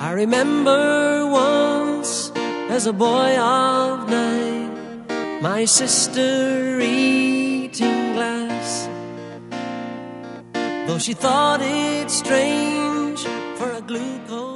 I remember once as a boy of 9, my sister eating glass, though she thought it strange for a glucose